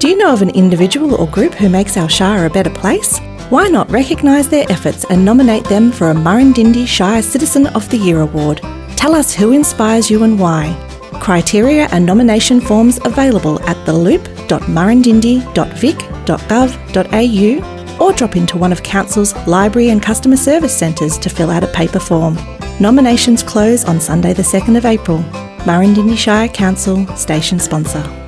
Do you know of an individual or group who makes our Shire a better place? Why not recognise their efforts and nominate them for a Murrindindi Shire Citizen of the Year award? Tell us who inspires you and why. Criteria and nomination forms available at theloop.murrindindi.vic.gov.au or drop into one of Council's library and customer service centres to fill out a paper form. Nominations close on Sunday the 2nd of April. Murrindindi Shire Council Station Sponsor.